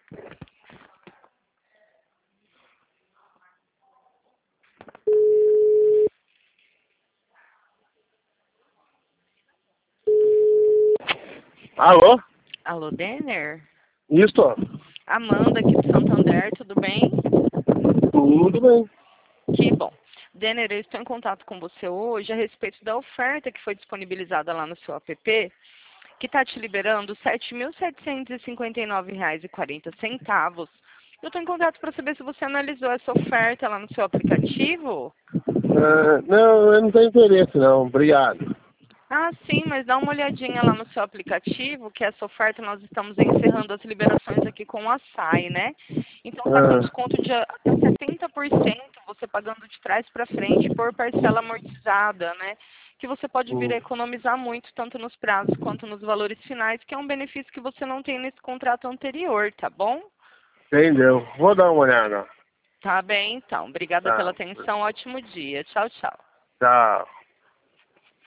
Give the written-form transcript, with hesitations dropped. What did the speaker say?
Alô? Alô, Denner? Isso? Amanda aqui do Santander, tudo bem? Tudo bem. Que bom. Denner, eu estou em contato com você hoje a respeito da oferta que foi disponibilizada lá no seu app, que está te liberando R$ 7.759,40. Eu estou em contato para saber se você analisou essa oferta lá no seu aplicativo. Não, eu não tenho interesse não, obrigado. Ah, sim, mas dá uma olhadinha lá no seu aplicativo, que essa oferta nós estamos encerrando as liberações aqui com o Açaí, né? Então está com desconto de até 70%, você pagando de trás para frente por parcela amortizada, né? Que você pode vir a economizar muito, tanto nos prazos quanto nos valores finais, que é um benefício que você não tem nesse contrato anterior, tá bom? Entendeu? Vou dar uma olhada. Tá bem, então. Obrigada pela Tá. atenção, ótimo dia. Tchau, tchau. Tchau.